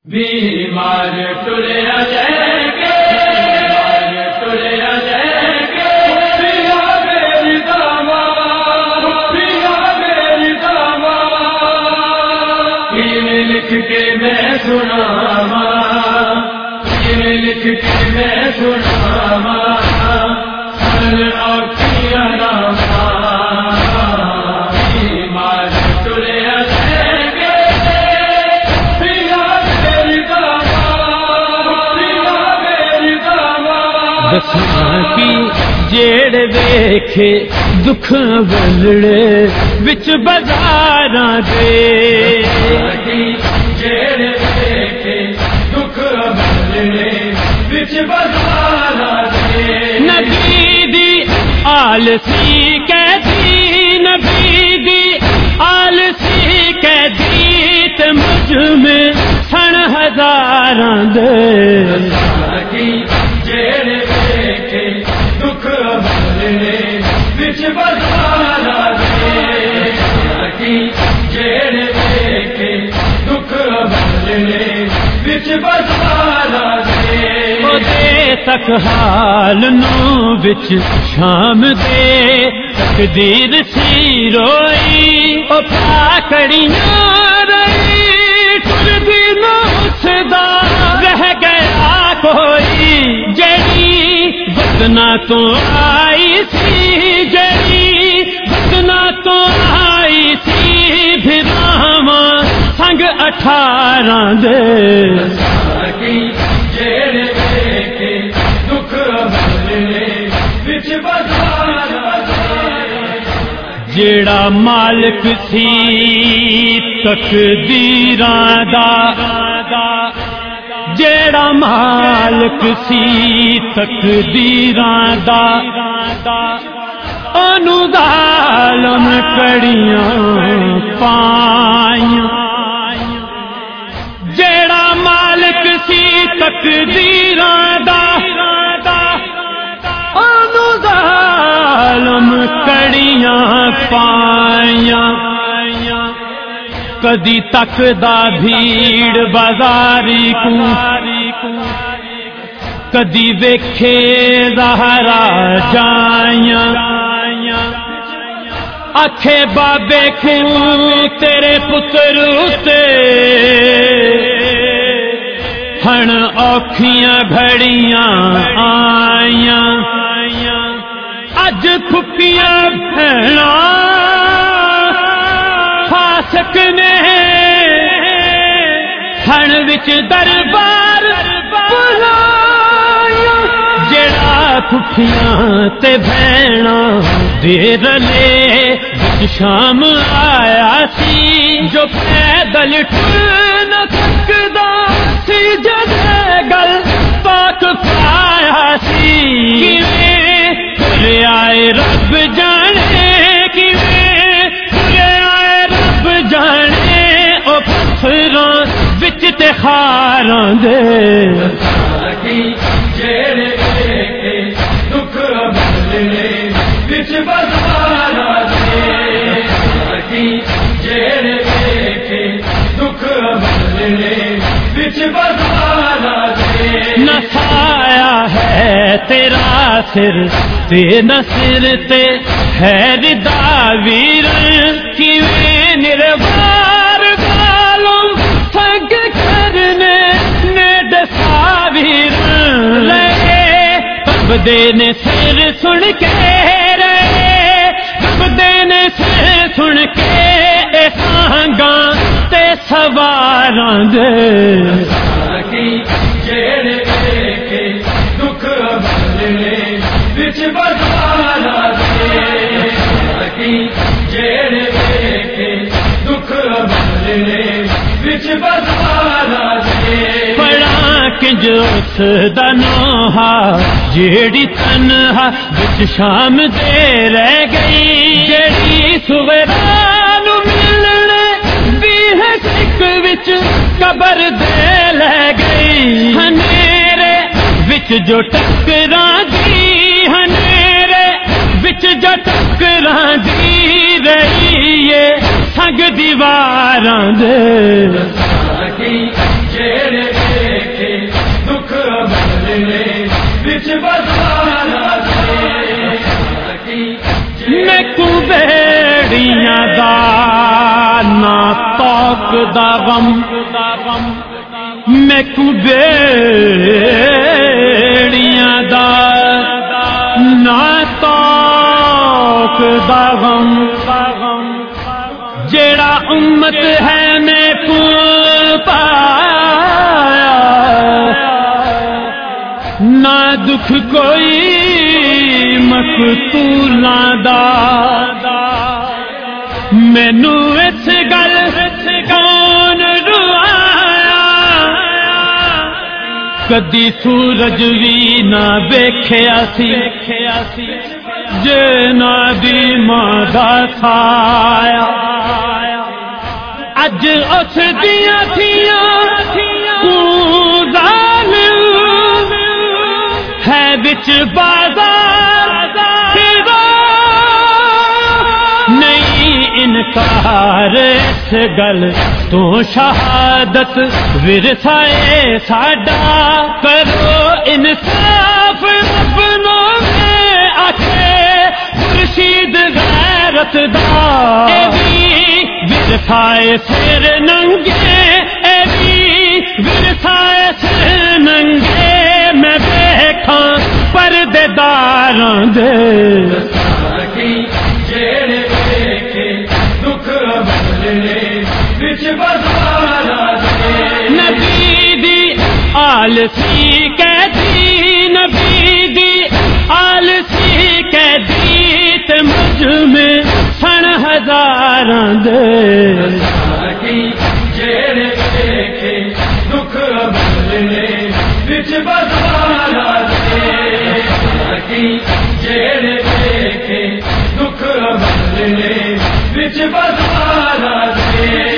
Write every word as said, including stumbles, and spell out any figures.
بیمار ٹرے جائیں گے، بیمار ٹرے جائیں گے، پیا میری داما، پیا میری داما، یہ لکھ کے میں سناوا، یہ لکھ کے میں سناوا، سر اور پیا ناما، بیمار ٹرے جائیں گے، دساں کی جیڑ ویکھے دکھ بلڑے وچ بازاراں دے، جیڑ ویکھے دکھ بلڑے وچ بازاراں دے، نبی دی آلسی کہتی، نبی دی آلسی کہتی تے مجھ میں سن ہزاراں دے، جیڑ ویکھے دکھ بلڑے وچ بازاراں دے، جیڑ ویکھے دکھ بلڑے وچ بازاراں دے، او دے تک حال نو وچ شام دے تقدیر سی روئی، او پاکڑیاں رہی ٹردی نہ اٹھدا رہ گیا کوئی، جڑی بدنا تو آئی سی، جڑی بدنا تو آئی سی، بھراواں سنگ اٹھاراں دے، جیڑ ویکھے دکھ بلڑے وچ بازاراں دے، جیڑا مالک سی تقدیراں دا، جیڑا مالک سی تقدیراں دا، انو ظالم کڑیاں پائیاں، جیڑا مالک سی تقدیراں دا، انو ظالم کڑیاں پائیاں، کدی تک دا بھیڑ بازاری کو، کدی ویکھے زہرا جائیاں، آکھے بابے کیوں تیرے پتر تے ہن اوکھیاں گھڑیاں آئیاں، اج پھپیاں بھیڑاں فاسق نے ہن وچ دربار بلایا، جڑا پھپیاں تے بھیڑاں دے رلے وچ شام آیا سی، جو پیدل ٹر نہ سکدا سی، جدے گل پاک پایا سی، کیویں ترے آئے رب جانے، کیویں ترے آئے رب جانے، او پتھراں وچ تے خاراں دے، جیڑ ویکھے دکھ بلڑے وچ بازاراں دے، جیڑ ویکھے دکھ بلڑے وچ بازاراں دے، نہ سایہ ہے تیرا سر تے نہ سر تے ہے ردا ویر، کیویں نروار گالوں سنگ کرنے نے دسا ویر، رہے کبدے نے سر سن کے، رہے کبدے نے سر سن کے، اے سانگاں تے سواراں دے، جیڑ ویکھے دکھ بلڑے وچ بازاراں دے، جیڑ ویکھے دکھ بلڑے وچ بازاراں دے، پڑھاں کنج اس دا نوحہ جیڑی تنہا وچ شام دے رہ گئی، جیڑی سویران ملنے بھی ہے سکھ وچ قبر دے لے گئی، ہنیرے وچ جو ٹکراں دی، ہنیرے وچ جو ٹکراں دی رہی ہے سنگ دیواراں دے، جیڑے دیکھے دکھ بدلے بچ بازاراں دے میں کو بیڑیاں دا نا توک دا غم میں کو بیڑیاں دا نا توک دا غم جیڑا امت ہے میں کو پایا نہ دکھ کوئی مقتولاں دا مینوں اس گل کون روایا کدی سورج بھی نہ ویکھیا سی جے نہ دی ماں دا سایہ اج اس دیاں تھیاں کو ظالم ہے بچ بازار نہیں انکار اس گل تو شہادت ورثہ ساڈا کرو انصاف اپنوں میں آکھے مرشید غیرت دا اے بھی ورثہ سر ننگے اے بھی ورثہ سر ننگے میں دیکھاں پردے داراں دے جیڑے دیکھے دکھ بدلے بچ بازاراں دے نبی دی آل سی قیدی نبی دی آل سی قیدی تے مجھ میں سن ہزاراں دے جیڑے دیکھے دکھ بدلے بچ بازاراں دے جیڑے دیکھے دکھ بدلے بچ بازاراں دے